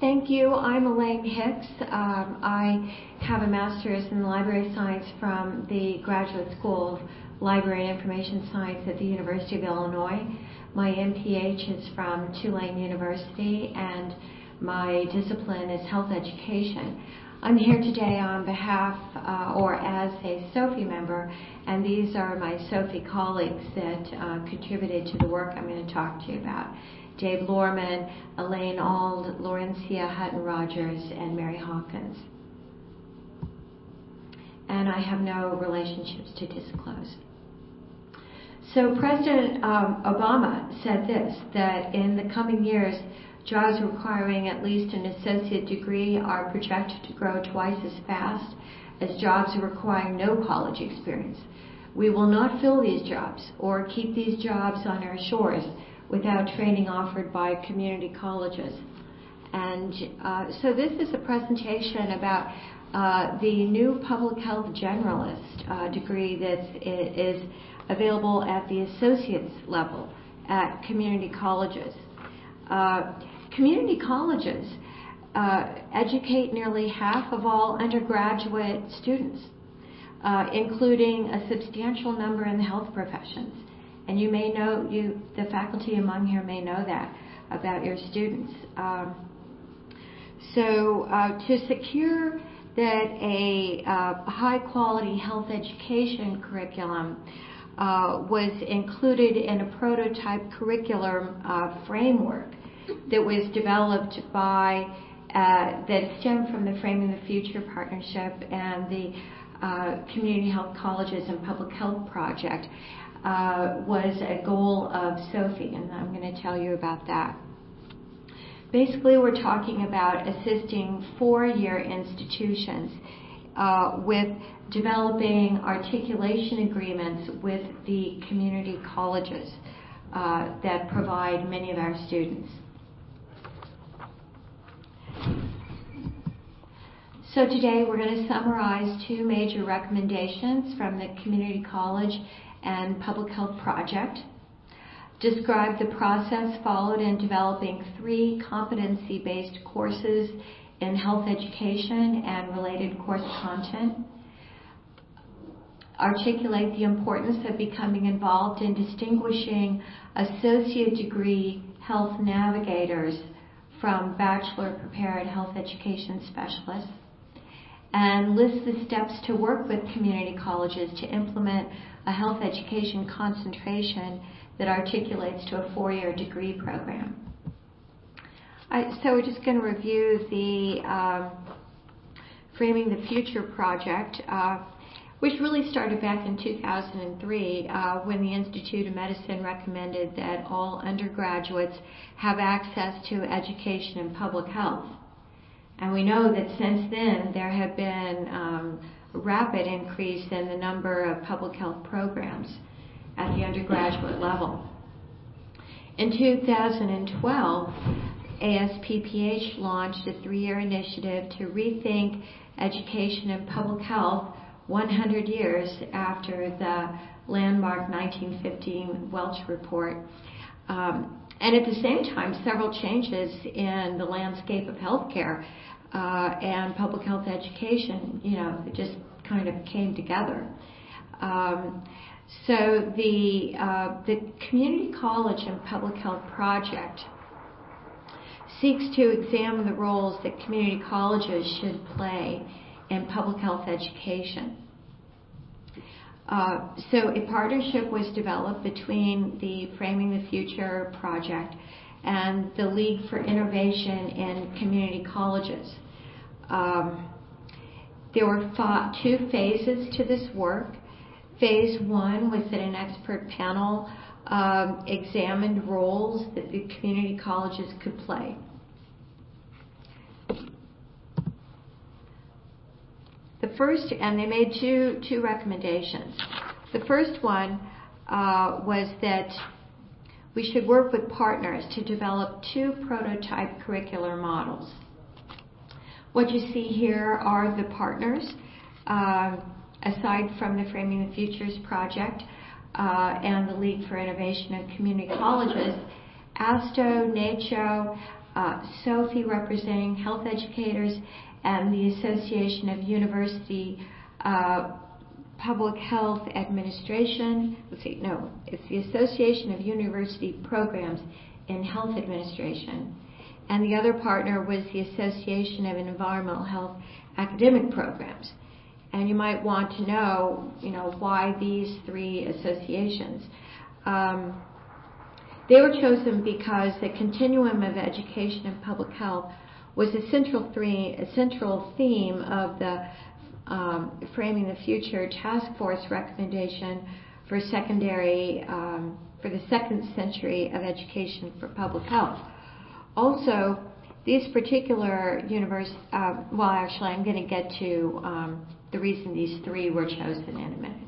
Thank you. I'm Elaine Hicks. I have a master's in library science from the Graduate School of Library and Information Science at the University of Illinois. My MPH is from Tulane University, and my discipline is health education. I'm here today on behalf or as a SOFI member, and these are my SOFI colleagues that contributed to the work I'm going to talk to you about. Dave Lorman, Elaine Auld, Laurencia Hutton-Rogers, and Mary Hawkins. And I have no relationships to disclose. So President Obama said this, that in the coming years, jobs requiring at least an associate degree are projected to grow twice as fast as jobs requiring no college experience. We will not fill these jobs or keep these jobs on our shores without training offered by community colleges. And so this is a presentation about the new public health generalist degree that is available at the associate's level at community colleges. Community colleges educate nearly half of all undergraduate students, including a substantial number in the health professions. And you may know, the faculty among here may know that about your students. So to secure that a high-quality health education curriculum was included in a prototype curriculum framework that was developed by, that stemmed from the Framing the Future Partnership and the Community Health Colleges and Public Health Project, was a goal of SOFI, and I'm going to tell you about that. Basically, we're talking about assisting four-year institutions with developing articulation agreements with the community colleges that provide many of our students. So today we're going to summarize two major recommendations from the Community College and Public Health Project, describe the process followed in developing 3 competency-based courses in health education and related course content, articulate the importance of becoming involved in distinguishing associate degree health navigators from bachelor-prepared health education specialists, and list the steps to work with community colleges to implement a health education concentration that articulates to a 4-year degree program. So we're just going to review the Framing the Future project, which really started back in 2003 when the Institute of Medicine recommended that all undergraduates have access to education in public health. And we know that since then there have been a rapid increase in the number of public health programs at the undergraduate level. In 2012, ASPPH launched a 3-year initiative to rethink education in public health 100 years after the landmark 1915 Welch Report. And at the same time, several changes in the landscape of healthcare and public health education, just kind of came together. So the Community College and Public Health Project seeks to examine the roles that community colleges should play in public health education. So a partnership was developed between the Framing the Future project and the League for Innovation in Community Colleges. There were 2 phases to this work. Phase 1 was that an expert panel examined roles that the community colleges could play. The first, and they made two recommendations. The first one was that we should work with partners to develop 2 prototype curricular models. What you see here are the partners, aside from the Framing the Futures project and the League for Innovation in Community Colleges. ASTO, NACCHO, Sophie representing health educators, and the Association of University Public Health Administration. It's the Association of University Programs in Health Administration. And the other partner was the Association of Environmental Health Academic Programs. And you might want to know, why these three associations. They were chosen because the continuum of education and public health was a central theme of the Framing the Future Task Force recommendation for the second century of education for public health. Also, these particular universities, I'm going to get to the reason these three were chosen in a minute.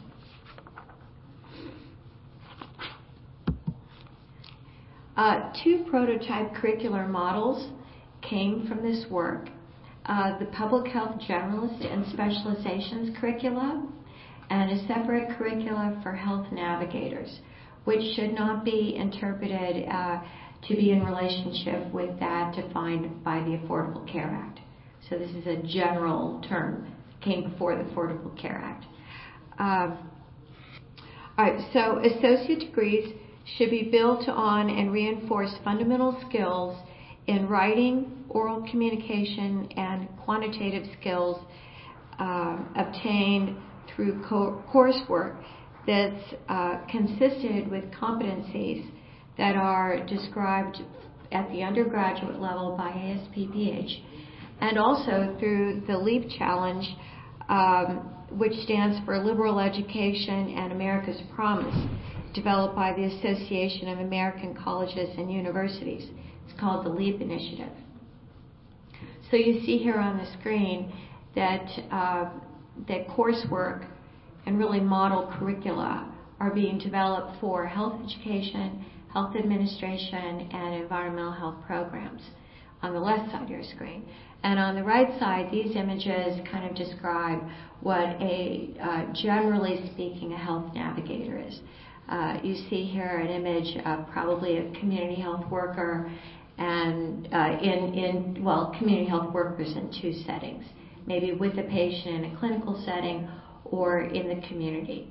Two prototype curricular models came from this work. The Public Health Generalist and Specializations curricula, and a separate curricula for Health Navigators, which should not be interpreted to be in relationship with that defined by the Affordable Care Act. So this is a general term, came before the Affordable Care Act. All right, so associate degrees should be built on and reinforce fundamental skills in writing, oral communication, and quantitative skills obtained through coursework that's consisted with competencies that are described at the undergraduate level by ASPPH, and also through the LEAP Challenge, which stands for Liberal Education and America's Promise, developed by the Association of American Colleges and Universities. It's called the LEAP Initiative. So you see here on the screen that coursework and really model curricula are being developed for health education, health administration, and environmental health programs on the left side of your screen. And on the right side, these images kind of describe what generally speaking, a health navigator is. You see here an image of probably a community health worker, and community health workers in two settings, maybe with a patient in a clinical setting or in the community.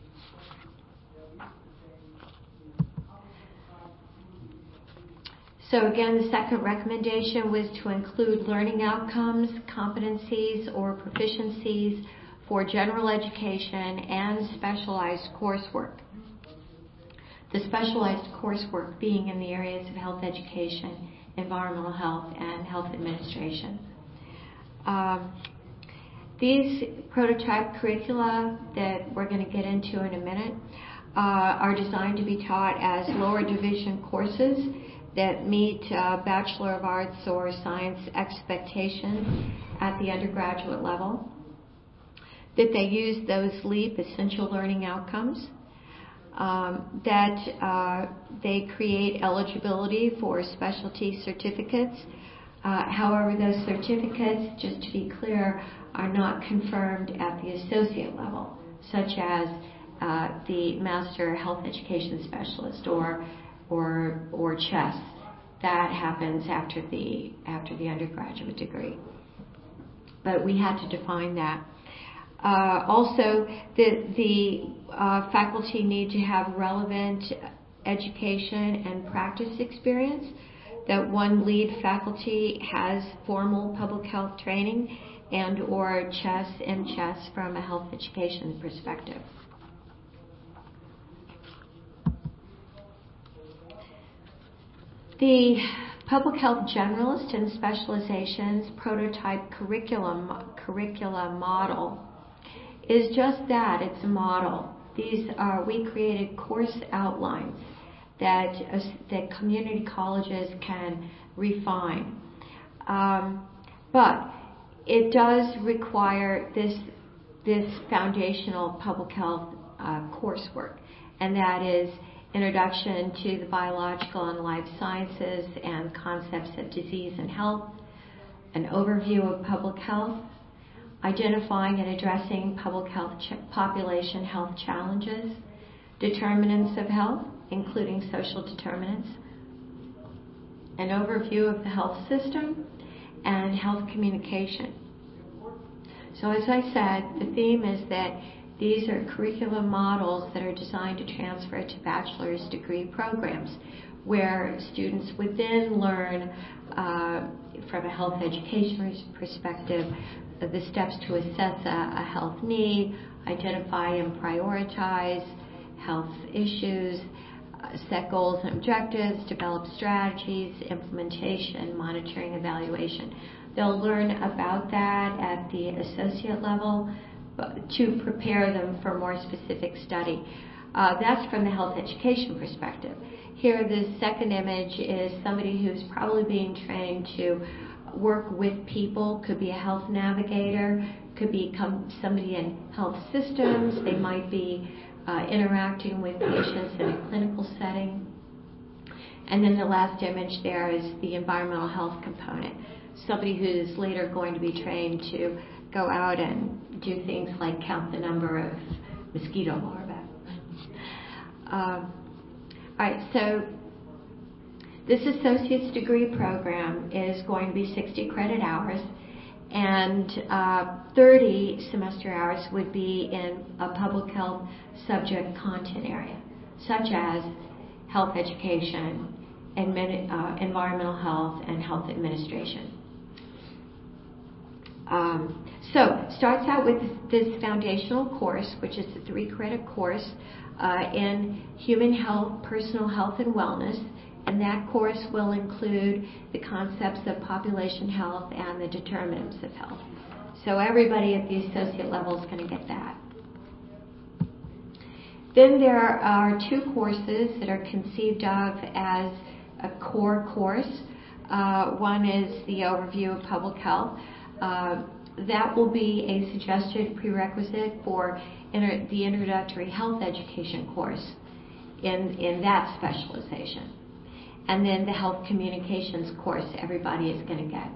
So again, the second recommendation was to include learning outcomes, competencies, or proficiencies for general education and specialized coursework. The specialized coursework being in the areas of health education, environmental health, and health administration. These prototype curricula that we're going to get into in a minute are designed to be taught as lower division courses that meet Bachelor of Arts or Science expectations at the undergraduate level, that they use those LEAP essential learning outcomes, that they create eligibility for specialty certificates. However, those certificates, just to be clear, are not confirmed at the associate level, such as the Master Health Education Specialist or CHES. That happens after the undergraduate degree. But we had to define that. Also, the faculty need to have relevant education and practice experience, that one lead faculty has formal public health training and or CHES and CHES from a health education perspective. The Public Health Generalist and Specializations prototype curricula model is just that. It's a model. We created course outlines that community colleges can refine. But it does require this foundational public health coursework, and that is introduction to the biological and life sciences and concepts of disease and health, an overview of public health, identifying and addressing public health population health challenges, determinants of health, including social determinants, an overview of the health system, and health communication. So as I said, the theme is that these are curriculum models that are designed to transfer to bachelor's degree programs, where students would then learn from a health education perspective the steps to assess a health need, identify and prioritize health issues, set goals and objectives, develop strategies, implementation, monitoring, evaluation. They'll learn about that at the associate level to prepare them for more specific study. That's from the health education perspective. Here, the second image is somebody who's probably being trained to work with people, could be a health navigator, could become somebody in health systems, they might be interacting with patients in a clinical setting. And then the last image there is the environmental health component. Somebody who's later going to be trained to go out and do things like count the number of mosquito larvae. All right, so this associate's degree program is going to be 60 credit hours, and 30 semester hours would be in a public health subject content area, such as health education, environmental health, and health administration. So starts out with this foundational course, which is a 3-credit course in human health, personal health, and wellness. And that course will include the concepts of population health and the determinants of health. So everybody at the associate level is going to get that. Then there are 2 courses that are conceived of as a core course. One is the overview of public health. That will be a suggested prerequisite for the introductory health education course in that specialization. And then the health communications course everybody is going to get.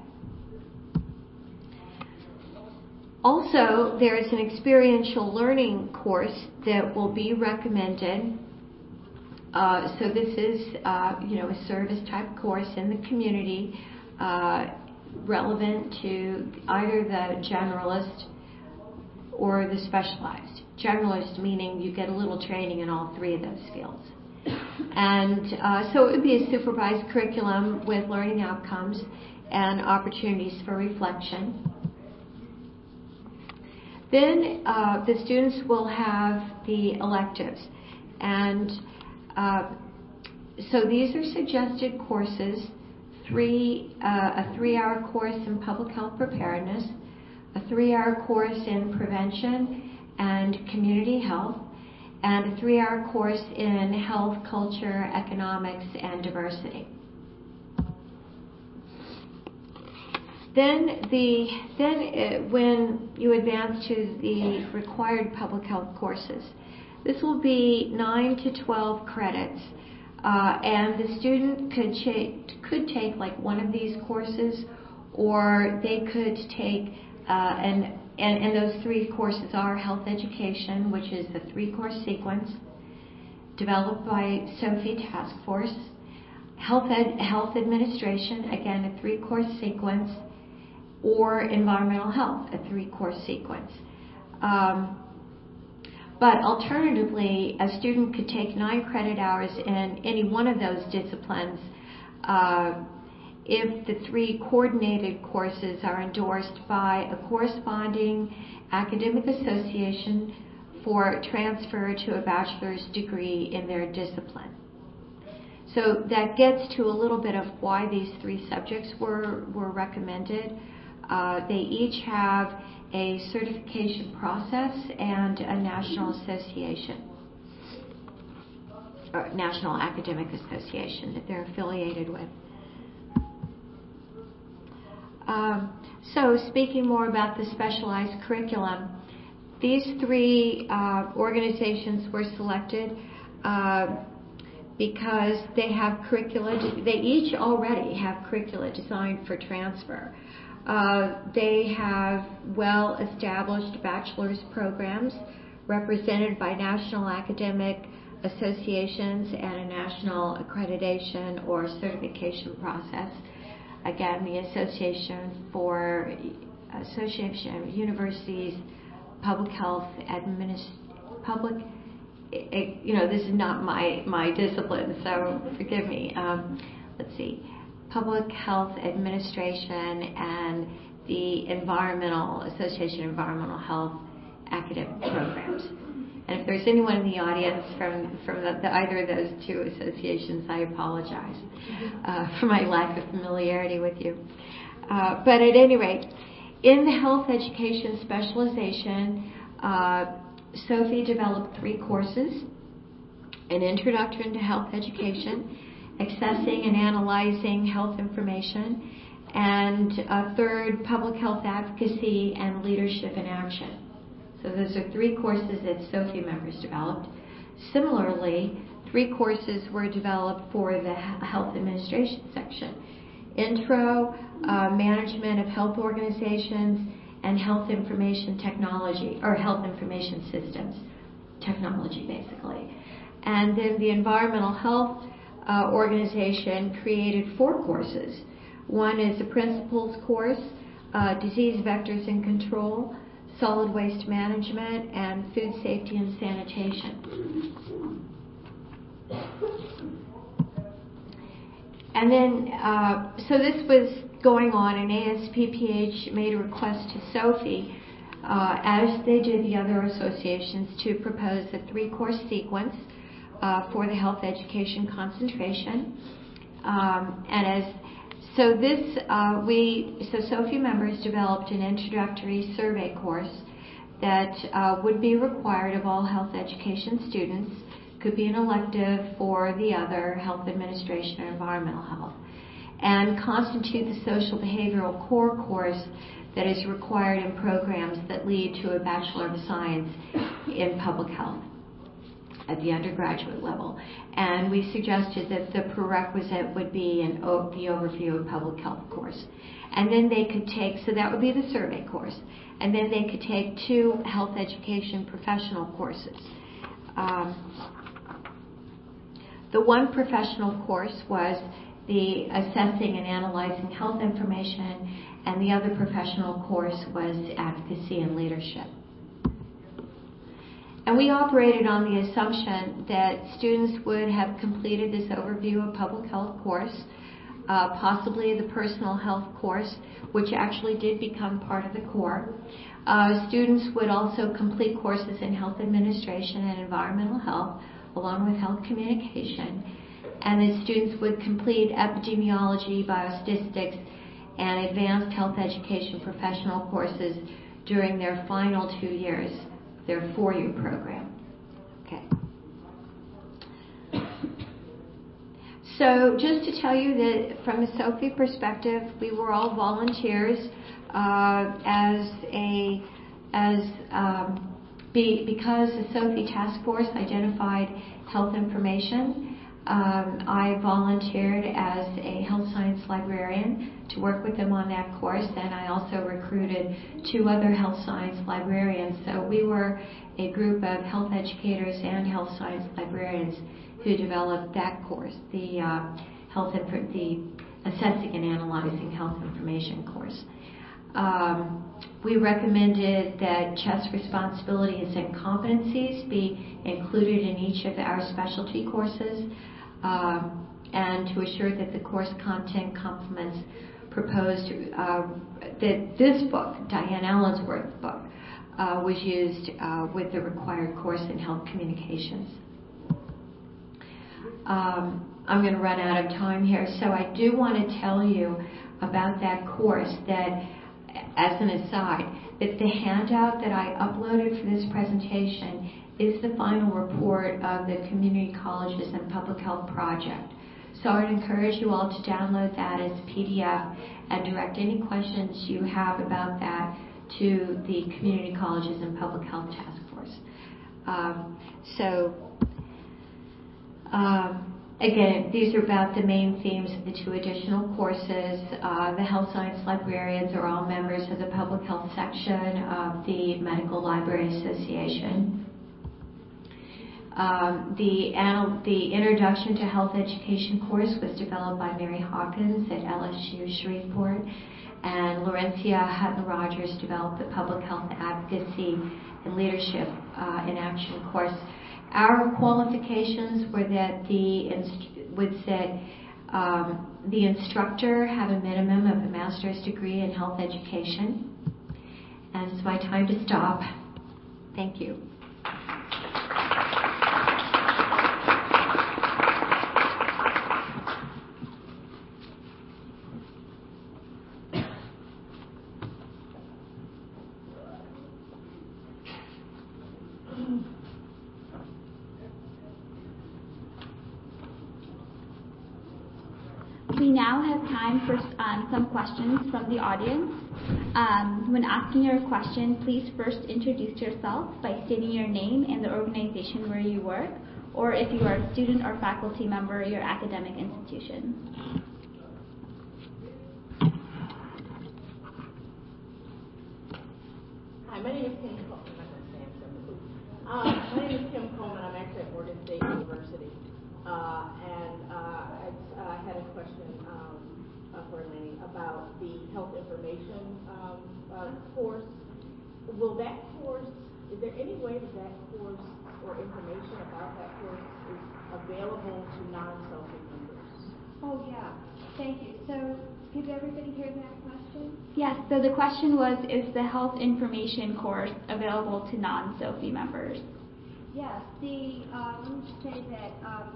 Also, there is an experiential learning course that will be recommended. So this is, a service type course in the community, relevant to either the generalist or the specialized. Generalist meaning you get a little training in all 3 of those fields. And so it would be a supervised curriculum with learning outcomes and opportunities for reflection. Then the students will have the electives. And so these are suggested courses: a 3-hour course in public health preparedness, a 3-hour course in prevention and community health, and a 3-hour course in health, culture, economics, and diversity. Then when you advance to the required public health courses, this will be 9 to 12 credits, and the student could take like one of these courses, or they could take and those 3 courses are health education, which is the 3-course sequence developed by SOFI Task Force, health administration, again a 3-course sequence, or environmental health, a 3-course sequence. But alternatively, a student could take 9 credit hours in any one of those disciplines if the 3 coordinated courses are endorsed by a corresponding academic association for transfer to a bachelor's degree in their discipline. So that gets to a little bit of why these 3 subjects were recommended. They each have a certification process and a national association, or national academic association that they're affiliated with. So speaking more about the specialized curriculum, these 3 organizations were selected because they have curricula. They each already have curricula designed for transfer. They have well-established bachelor's programs represented by national academic associations and a national accreditation or certification process. Again, the Association of Universities Public Health this is not my discipline, so forgive me. Let's see, Public Health Administration and the Association of Environmental Health academic programs. And if there's anyone in the audience from either of those two associations, I apologize for my lack of familiarity with you. But at any rate, in the health education specialization, Sophie developed 3 courses: an introduction to health education, accessing and analyzing health information, and a third, public health advocacy and leadership in action. So those are 3 courses that Sophie members developed. Similarly, 3 courses were developed for the health administration section: intro, management of health organizations, and health information technology, or health information systems technology, basically. And then the environmental health organization created 4 courses. One is a principles course, disease vectors and control, solid waste management, and food safety and sanitation. And then, so this was going on, and ASPPH made a request to Sophie, as they did the other associations, to propose a 3-course sequence for the health education concentration. So Sophie members developed an introductory survey course that would be required of all health education students, could be an elective for the other health administration or environmental health, and constitute the social behavioral core course that is required in programs that lead to a Bachelor of Science in Public Health at the undergraduate level. And we suggested that the prerequisite would be the overview of public health course. And then they could take, so that would be the survey course, and then they could take 2 health education professional courses. The one professional course was the assessing and analyzing health information, and the other professional course was advocacy and leadership. And we operated on the assumption that students would have completed this overview of public health course, possibly the personal health course, which actually did become part of the core. Students would also complete courses in health administration and environmental health, along with health communication. And the students would complete epidemiology, biostatistics, and advanced health education professional courses during their final 2 years, their 4-year program. Okay. So just to tell you that from a Sophie perspective, we were all volunteers because the Sophie Task Force identified health information. I volunteered as a health science librarian to work with them on that course, and I also recruited 2 other health science librarians. So we were a group of health educators and health science librarians who developed that course, the assessing and analyzing health information course. We recommended that CHESS responsibilities and competencies be included in each of our specialty courses, and to assure that the course content complements proposed, that this book, Diane Allensworth's book, was used with the required course in health communications. I'm going to run out of time here, so I do want to tell you about that course that, as an aside, that the handout that I uploaded for this presentation is the final report of the Community Colleges and Public Health Project. So I would encourage you all to download that as a PDF and direct any questions you have about that to the Community Colleges and Public Health Task Force. Again, these are about the main themes of the 2 additional courses. The health science librarians are all members of the public health section of the Medical Library Association. The Introduction to Health Education course was developed by Mary Hawkins at LSU Shreveport, and Laurencia Hutton-Rogers developed the Public Health Advocacy and Leadership in Action course. Our qualifications were that the instructor have a minimum of a master's degree in health education. And it's my time to stop. Thank you. We now have time for some questions from the audience. When asking your question, please first introduce yourself by stating your name and the organization where you work, or if you are a student or faculty member, your academic institution. Hi, my name is Kim Coleman. My name is Kim Coleman. I'm actually at Morgan State University. I had a question for Elaine about the health information course. Will that course, is there any way that course or information about that course is available to non-CELFI members? Oh, yeah. Thank you. So, did everybody hear that question? Yes, so the question was, is the health information course available to non-CELFI members? Yes. Let me say that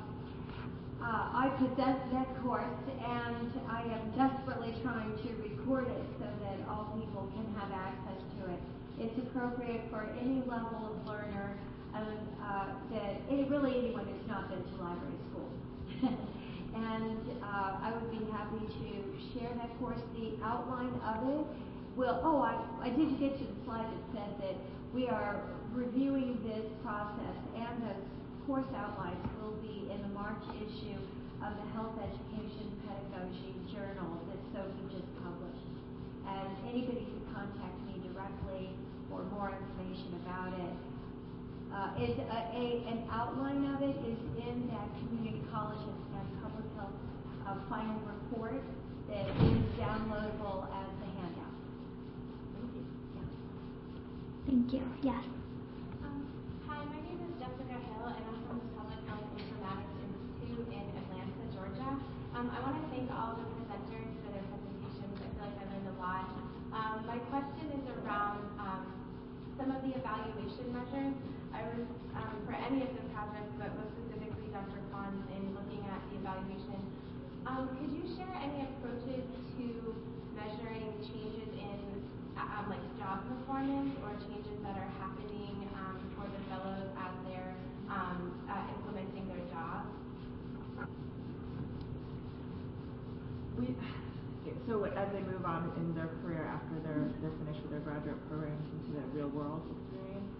I possess that course, and I am desperately trying to record it so that all people can have access to it. It's appropriate for any level of learner, really anyone who's not been to library school. And I would be happy to share that course. The outline of it I did get to the slide that said that we are reviewing this process, and the course outlines will be in the March issue of the Health Education Pedagogy Journal that Sophie just published. And anybody can contact me directly for more information about it. An outline of it is in that community college and public health final report that is downloadable as a handout. Thank you. Yeah. Thank you. Yes. Hi, my name is Jessica Hill, and I'm from the Public Health Informatics Institute in Atlanta, Georgia. I want to thank all the presenters for their presentations. I feel like I learned a lot. My question is around some of the evaluation measures. For any of the projects, but most specifically Dr. Pons in looking at the evaluation. Could you share any approaches to measuring changes in like job performance or changes that are happening for the fellows as they're implementing their jobs? So as they move on in their career after they're finished with their graduate programs into their real world experience,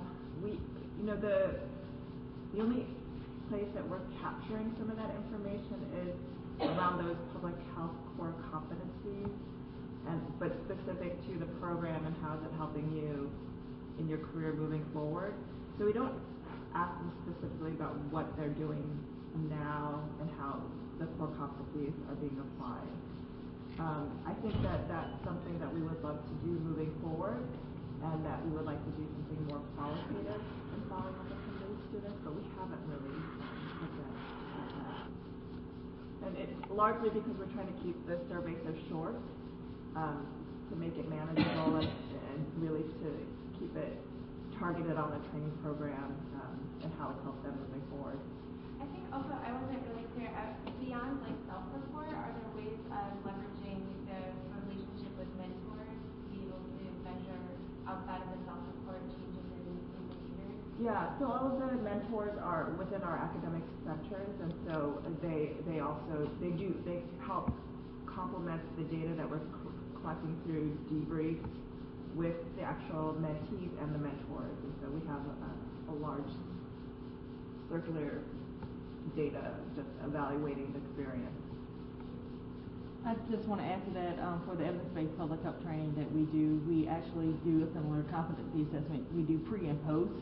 the only place that we're capturing some of that information is around those public health core competencies, but specific to the program and how is it helping you in your career moving forward. So we don't ask them specifically about what they're doing now and how the core competencies are being applied. I think that that's something that we would love to do moving forward, and that we would like to do something more qualitative in following up with some of these students, but we haven't really looked at that. And it's largely because we're trying to keep the survey so short, to make it manageable and really to keep it targeted on the training program and how it helps them moving forward. I think also I wasn't really clear. Beyond like self-report, are there ways of leveraging the relationship with mentors to be able to measure outside of the self-report changes in behavior? Yeah, so all of the mentors are within our academic centers, and so they help complement the data that we're collecting through debrief with the actual mentees and the mentors, and so we have a large circular data just evaluating the experience. I just want to add to that, for the evidence-based public health training that we do, we actually do a similar competency assessment. We do pre and post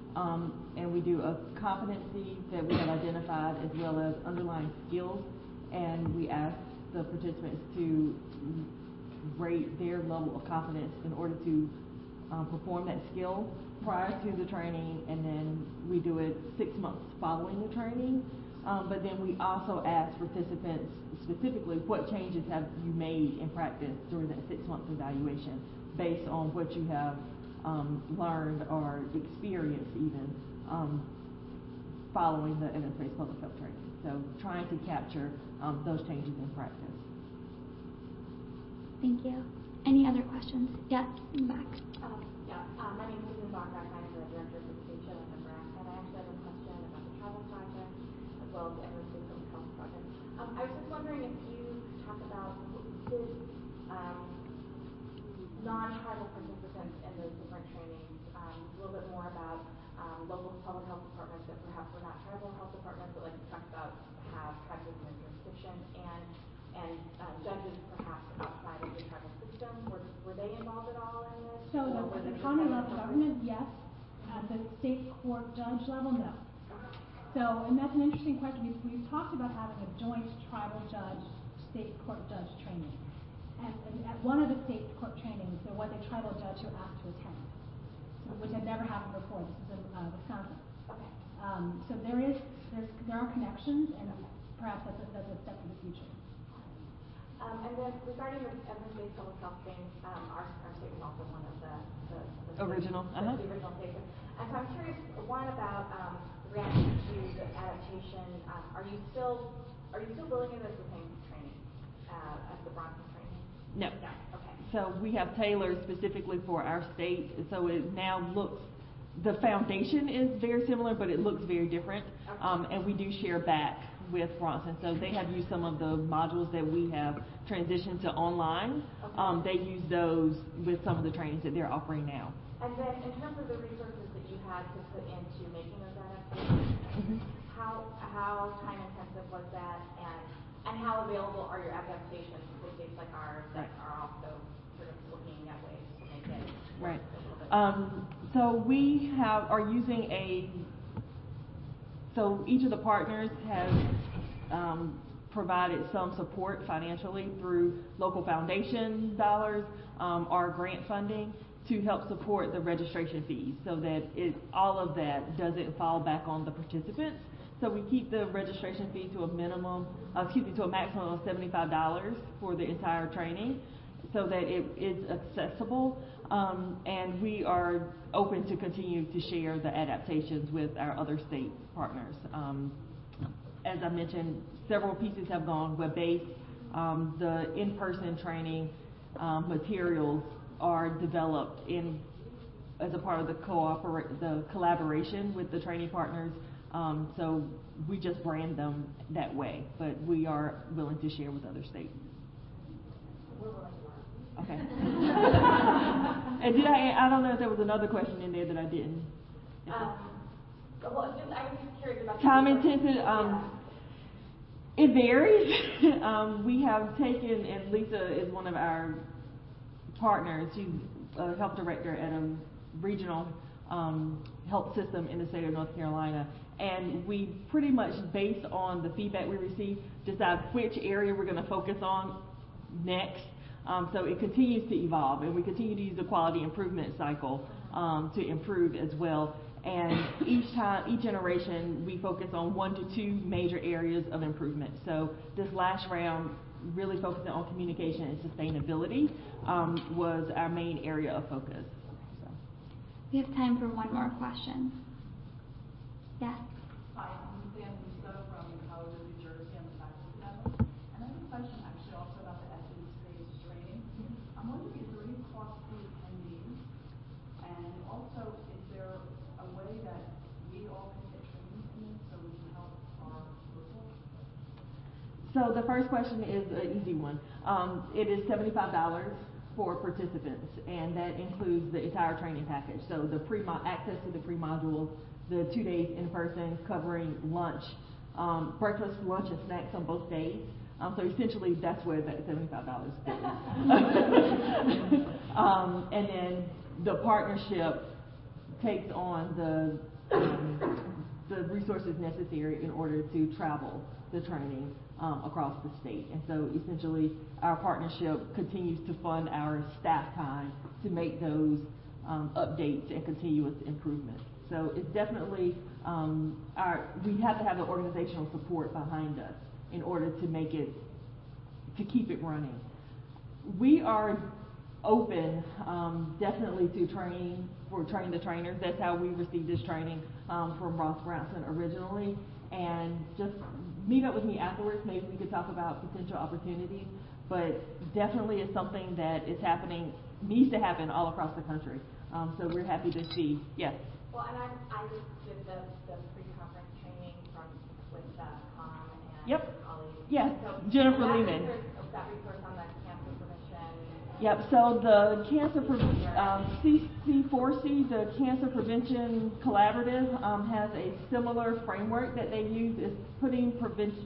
and we do a competency that we have identified as well as underlying skills, and we ask the participants to rate their level of confidence in order to perform that skill prior to the training, and then we do it 6 months following the training. But then we also ask participants specifically, what changes have you made in practice during that 6-month evaluation based on what you have learned or experienced even following the evidence-based public health training. So trying to capture those changes in practice. Thank you. Any other questions? Yes, in the back. My name is Susan Bachrach. I'm the Director of Education in Nebraska, and I actually have a question about the travel project as well as the evidence-based public health project. I was just wondering if you could talk about, did non-tribal participants in those different trainings, a little bit more about local public health departments that perhaps were not tribal health departments, but like you talked about, have tribes within their jurisdiction, and judges perhaps outside of the tribal system. Were they involved at all in this? So at the county level government, yes. At the state court judge level, no. So, and that's an interesting question. We've talked about having a joint tribal judge, state court judge training. And at one of the state court trainings, there was a tribal judge who asked to attend, which had never happened before. This is in Wisconsin. Okay. So there are connections, and perhaps that's a step in the future. And then regarding the evidence-based public health thing, our state was also one of the original states. And so I'm curious, one about the reaction to the adaptation. Are you still billing it as the same training as the Bronson training? No. No. Okay. So we have tailored specifically for our state, so it now looks, the foundation is very similar, but it looks very different. Okay. And we do share back with Bronson, so they have used some of the modules that we have transitioned to online. Okay. They use those with some of the trainings that they're offering now. And then in terms of the resources that you had to put into making those adaptations, how time intensive was that, and how available are your adaptations for states like ours that are also sort of looking at ways to make it right. a little bit so we are using so each of the partners has provided some support financially through local foundation dollars or grant funding to help support the registration fees, so that all of that doesn't fall back on the participants. So we keep the registration fee to a maximum of $75 for the entire training, so that it is accessible. And we are open to continue to share the adaptations with our other state partners. As I mentioned, several pieces have gone web-based. The in-person training materials are developed as a part of the collaboration with the training partners. So we just brand them that way, but we are willing to share with other states. We're willing to learn. Okay. And I don't know if there was another question in there that I didn't. Well, I was just curious about time intensive. It varies. We have taken, and Lisa is one of our partners. She's a health director at a regional health system in the state of North Carolina. And we pretty much, based on the feedback we receive, decide which area we're going to focus on next. So it continues to evolve, and we continue to use the quality improvement cycle to improve as well. And each generation, we focus on 1 to 2 major areas of improvement. So this last round, really focusing on communication and sustainability, was our main area of focus. So. We have time for one more question. Yes. Hi, I'm Sam Lisa from the College of New Jersey on the faculty level. And I have a question actually also about the evidence-based training. I'm wondering, is there any cost to attendees? And also, is there a way that we all can get trained in this so we can help our local? So the first question is an easy one. It is $75 for participants, and that includes the entire training package. So the access to the pre-modules, the 2 days in person, covering lunch, breakfast, lunch, and snacks on both days. So essentially, that's where that $75 goes. And then the partnership takes on the the resources necessary in order to travel the training across the state. And so essentially our partnership continues to fund our staff time to make those updates and continuous improvements. So it's definitely, we have to have the organizational support behind us in order to make it, to keep it running. We are open definitely to train the trainers. That's how we received this training from Ross Brownson originally. And just meet up with me afterwards. Maybe we could talk about potential opportunities. But definitely it's something that is happening, needs to happen all across the country. So we're happy to see. Yes. Well, and I just did the pre-conference training with Tom and Yep. his colleagues. Yes. So Jennifer Lehman. That resource on the cancer prevention. Yep, so the CC4C, the Cancer Prevention Collaborative, has a similar framework that they use. It's putting prevention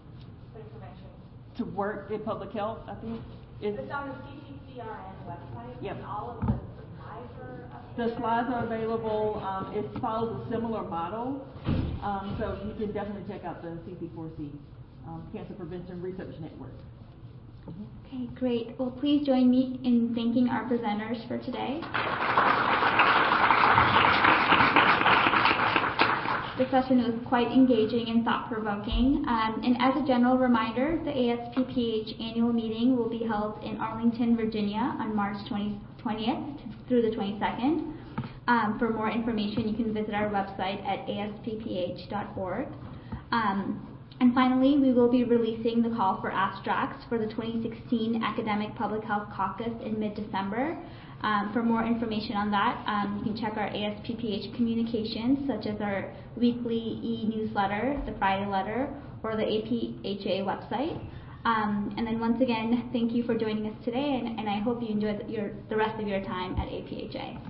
to work in public health, I think. It's on the CCCRN website. Yep. And all of the slides are up there. The slides are available. It follows a similar model. So you can definitely check out the CC4C, Cancer Prevention Research Network. Okay, great. Well, please join me in thanking our presenters for today. The session was quite engaging and thought-provoking. And as a general reminder, the ASPPH annual meeting will be held in Arlington, Virginia on March 20th through the 22nd. For more information, you can visit our website at asppph.org. And finally, we will be releasing the call for abstracts for the 2016 Academic Public Health Caucus in mid-December. For more information on that, you can check our ASPPH communications, such as our weekly e-newsletter, the Friday letter, or the APHA website. And then once again, thank you for joining us today, and I hope you enjoy the rest of your time at APHA.